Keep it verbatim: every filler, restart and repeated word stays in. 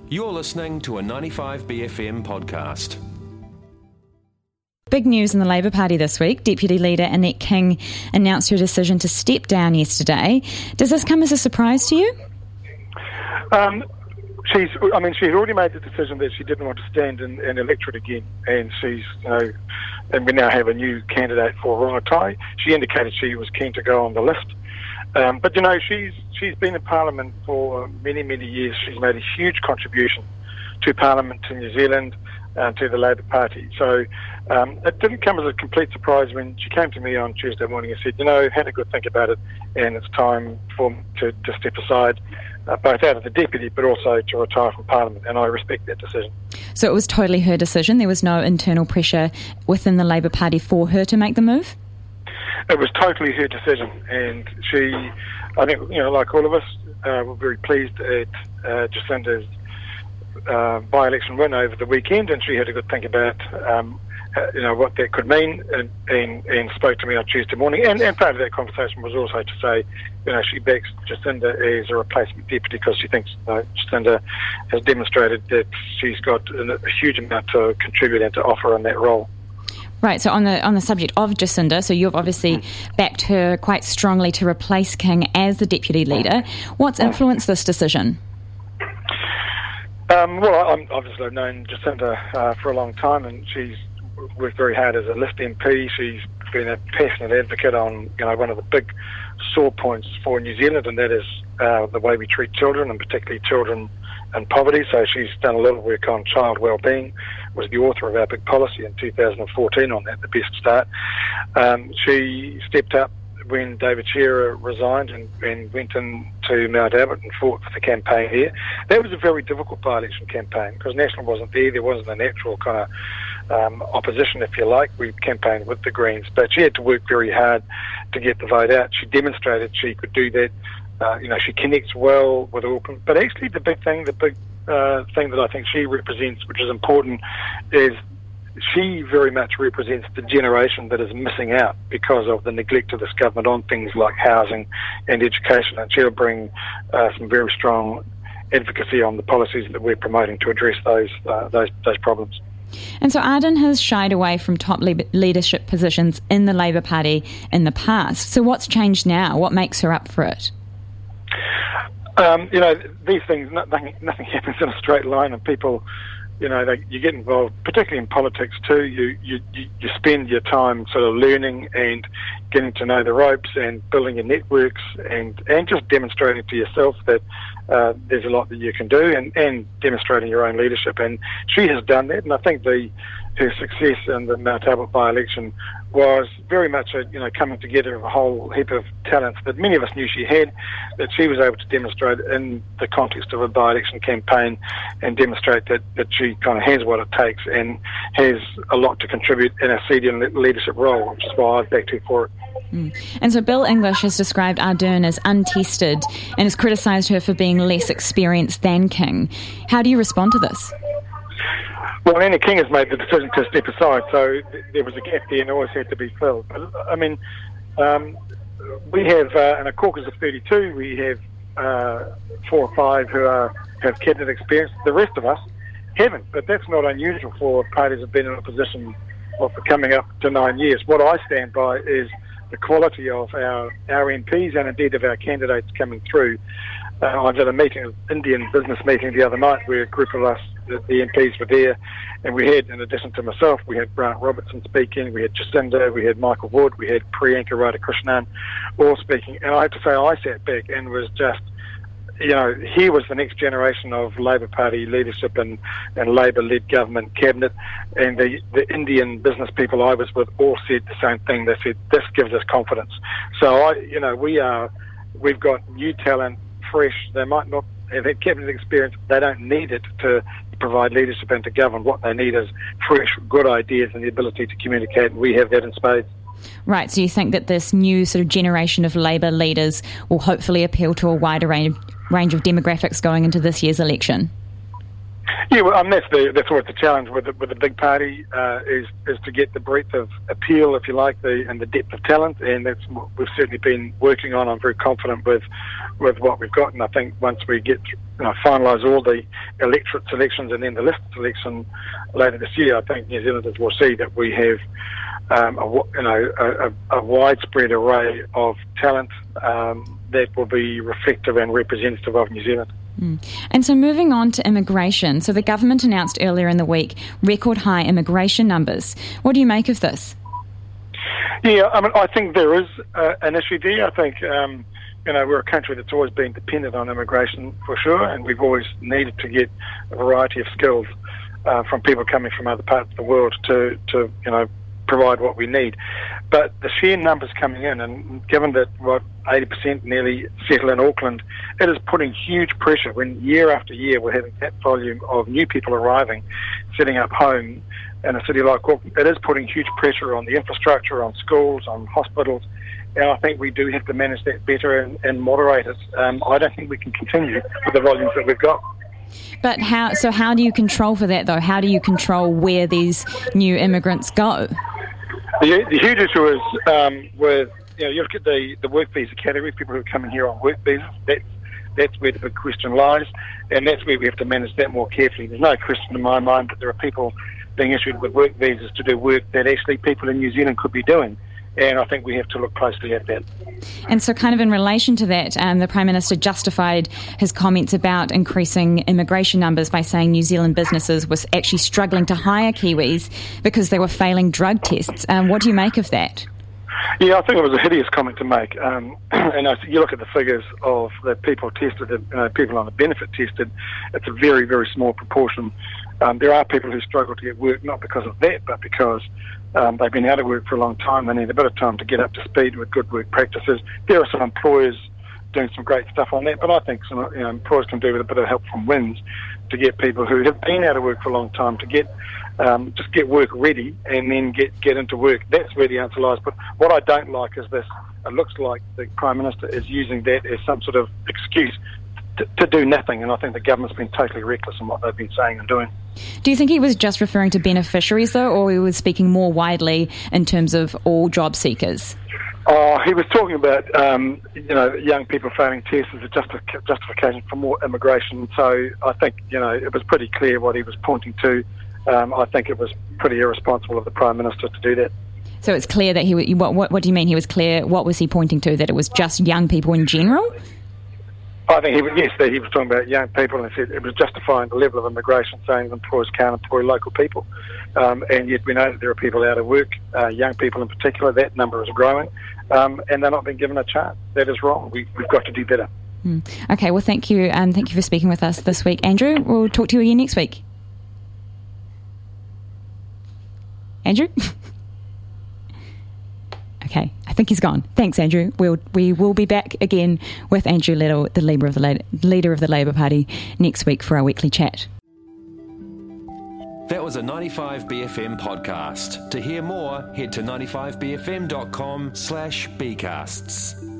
You're listening to a ninety-five B F M podcast. Big news in the Labour Party this week. Deputy Leader Annette King announced her decision to step down yesterday. Does this come as a surprise to you? Um, she's, I mean, she had already made the decision that she didn't want to stand in an electorate again, and she's, you know, and we now have a new candidate for Rongotai. She indicated she was keen to go on the list. Um, but, you know, she's she's been in Parliament for many, many years. She's made a huge contribution to Parliament, to New Zealand, uh, to the Labour Party. So um, it didn't come as a complete surprise when she came to me on Tuesday morning and said, you know, had a good think about it, and it's time for me to, to step aside, uh, both out of the deputy but also to retire from Parliament, and I respect that decision. So it was totally her decision? There was no internal pressure within the Labour Party for her to make the move? It was totally her decision, and she, I think, you know, like all of us, uh, were very pleased at uh, Jacinda's uh, by-election win over the weekend, and she had a good think about, um, uh, you know, what that could mean, and, and, and spoke to me on Tuesday morning. And, and part of that conversation was also to say, you know, she backs Jacinda as a replacement deputy because she thinks uh, Jacinda has demonstrated that she's got a, a huge amount to contribute and to offer in that role. Right, so on the on the subject of Jacinda, so you've obviously backed her quite strongly to replace King as the deputy leader. What's influenced this decision? Um, well, I'm, obviously I've known Jacinda uh, for a long time, and she's worked very hard as a list M P. She's been a passionate advocate on, you know, one of the big sore points for New Zealand, and that is uh, the way we treat children, and particularly children in poverty. So she's done a lot of work on child wellbeing, was the author of our big policy in two thousand fourteen on that, the Best Start. Um, she stepped up when David Shearer resigned and, and went into Mount Albert and fought for the campaign here. That was a very difficult by-election campaign because National wasn't there. There wasn't a natural kind of um, opposition, if you like. We campaigned with the Greens, but she had to work very hard to get the vote out. She demonstrated she could do that. Uh, you know, she connects well with Auckland. But actually the big thing, the big uh, thing that I think she represents, which is important, is she very much represents the generation that is missing out because of the neglect of this government on things like housing and education. And she'll bring uh, some very strong advocacy on the policies that we're promoting to address those uh, those those problems. And so Ardern has shied away from top le- leadership positions in the Labour Party in the past. So what's changed now? What makes her up for it? Um, you know, these things, nothing, nothing happens in a straight line, and people, you know, they, you get involved, particularly in politics too. You, you you spend your time sort of learning and getting to know the ropes and building your networks and, and just demonstrating to yourself that uh, there's a lot that you can do and, and demonstrating your own leadership. And she has done that, and I think the her success in the Mount Albert by-election was very much a, you know, coming together of a whole heap of talents that many of us knew she had, that she was able to demonstrate in the context of a by-election campaign and demonstrate that, that she kind of has what it takes and has a lot to contribute in a senior leadership role, which is why I've backed her for it. Mm. And so Bill English has described Ardern as untested and has criticised her for being less experienced than King. How do you respond to this? Well, Anna King has made the decision to step aside, so th- there was a gap there and always had to be filled. But, I mean, um, we have, uh, in a caucus of thirty-two, we have uh, four or five who are, have cabinet experience. The rest of us haven't, but that's not unusual for parties that have been in a position of coming up to nine years. What I stand by is the quality of our, our M Ps and indeed of our candidates coming through. Uh, I was at a meeting, an Indian business meeting the other night where a group of us, the, the M Ps were there, and we had, in addition to myself, we had Grant Robertson speaking, we had Jacinda, we had Michael Wood, we had Priyanka Radhakrishnan all speaking, and I have to say I sat back and was just, you know, here was the next generation of Labour Party leadership and, and Labour-led government cabinet, and the, the Indian business people I was with all said the same thing. They said, this gives us confidence. So, I, you know, we are, we've got new talent, fresh. They might not have had cabinet experience. They don't need it to provide leadership and to govern. What they need is fresh, good ideas and the ability to communicate, and we have that in spades. Right, so you think that this new sort of generation of Labour leaders will hopefully appeal to a wider range, range of demographics going into this year's election? Yeah, well, um, that's the that's always the challenge with the, with the big party uh, is is to get the breadth of appeal, if you like, the and the depth of talent, and that's what we've certainly been working on. I'm very confident with with what we've got, and I think once we get you know finalise all the electorate selections and then the list selection later this year, I think New Zealanders will see that we have um, a you know a, a, a widespread array of talent um, that will be reflective and representative of New Zealand. Mm. And so moving on to immigration. So the government announced earlier in the week record high immigration numbers. What do you make of this? Yeah, I mean, I think there is uh, an issue there. I think, um, you know, we're a country that's always been dependent on immigration for sure, and we've always needed to get a variety of skills uh, from people coming from other parts of the world to, to, you know, provide what we need. But the sheer numbers coming in, and given that what eighty percent nearly settle in Auckland, it is putting huge pressure when year after year we're having that volume of new people arriving, setting up home in a city like Auckland. It is putting huge pressure on the infrastructure, on schools, on hospitals, and I think we do have to manage that better and, and moderate it. Um, I don't think we can continue with the volumes that we've got. But how? So how do you control for that, though? How do you control where these new immigrants go? The, the huge issue is um, with, you know, you look at the, the work visa category, people who are coming here on work visas, that's, that's where the big question lies, and that's where we have to manage that more carefully. There's no question in my mind that there are people being issued with work visas to do work that actually people in New Zealand could be doing. And I think we have to look closely at that. And so kind of in relation to that, um, the Prime Minister justified his comments about increasing immigration numbers by saying New Zealand businesses were actually struggling to hire Kiwis because they were failing drug tests. Um, what do you make of that? Yeah, I think it was a hideous comment to make. Um, and I, you look at the figures of the people tested, the uh, people on the benefit tested, it's a very, very small proportion. Um, there are people who struggle to get work, not because of that, but because um, they've been out of work for a long time. They need a bit of time to get up to speed with good work practices. There are some employers doing some great stuff on that, but I think some you know, employers can do with a bit of help from W I N S to get people who have been out of work for a long time to get um, just get work ready and then get, get into work. That's where the answer lies. But what I don't like is this. It looks like the Prime Minister is using that as some sort of excuse to, to do nothing, and I think the government's been totally reckless in what they've been saying and doing. Do you think he was just referring to beneficiaries, though, or he was speaking more widely in terms of all job seekers? Oh, he was talking about, um, you know, young people failing tests as a justi- justification for more immigration. So I think, you know, it was pretty clear what he was pointing to. Um, I think it was pretty irresponsible of the Prime Minister to do that. So it's clear that he... What, what, what do you mean he was clear? What was he pointing to? That it was just young people in general? I think he was, yes, that he was talking about young people and said it was justifying the level of immigration, saying that employers can't employ local people. Um, and yet we know that there are people out of work, uh, young people in particular. That number is growing, um, and they're not being given a chance. That is wrong. We, we've got to do better. Mm. Okay, well, thank you. Um, thank you for speaking with us this week. Andrew, we'll talk to you again next week. Andrew? Okay, I think he's gone. Thanks, Andrew. We'll, we will be back again with Andrew Little, the leader of the, leader of the Labour Party, next week for our weekly chat. That was a ninety-five B F M podcast. To hear more, head to ninety-five b f m dot com slash b casts.